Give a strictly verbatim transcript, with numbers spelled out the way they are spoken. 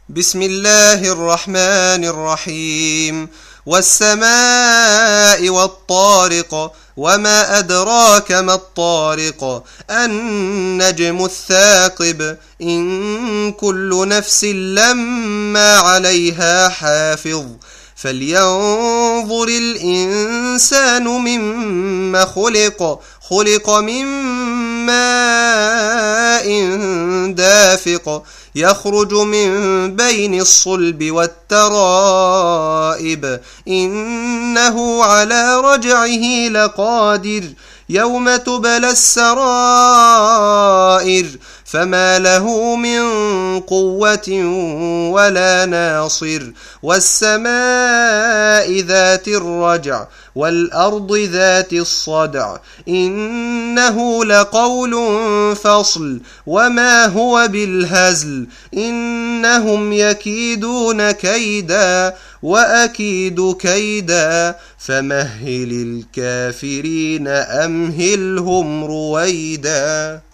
بسم الله الرحمن الرحيم. والسماء والطارق وما أدراك ما الطارق النجم الثاقب إن كل نفس لما عليها حافظ فلينظر الإنسان مما خلق خلق من ماء دافق يخرج من بين الصلب والترائب إنه على رجعه لقادر يوم تبلى السرائر فما له من قوة ولا ناصر والسماء ذات الرجع والأرض ذات الصدع إنه لقول فصل وما هو بالهزل إنهم يكيدون كيدا وأكيد كيدا فمهل الكافرين أمهلهم رويدا.